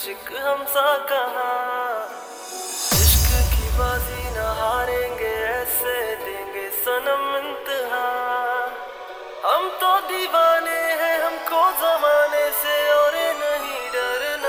आशिक हमसा कहाँ, इश्क की बाजी न हारेंगे ऐसे देंगे सनम इंतहा। हम तो दीवाने हैं हमको जमाने से और नहीं डरना।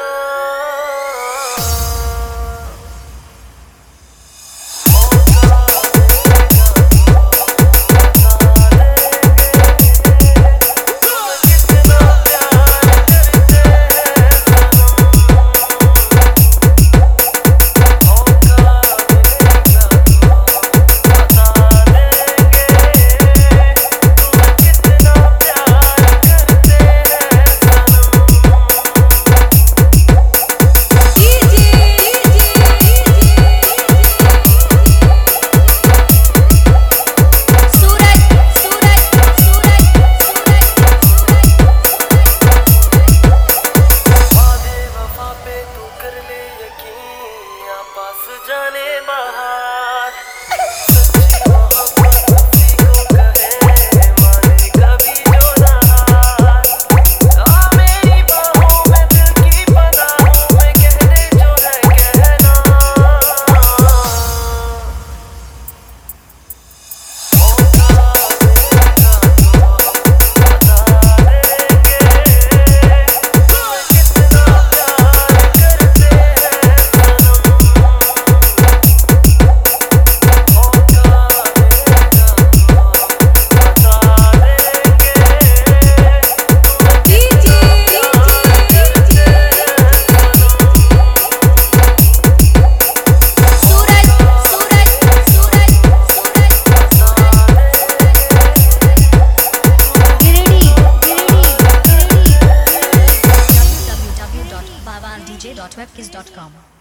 पास जाने बाहर सच्ची मोहब्बत उसी को कहे, माने कभी जो ना हार। आ मेरी बाहों में दिल की पनाहों में कह दे जो है कहना। मौका मिलेगा तो बता देंगे तुम्हें कितना प्यार करते हैं सनम। www.babaldj.webkiss.com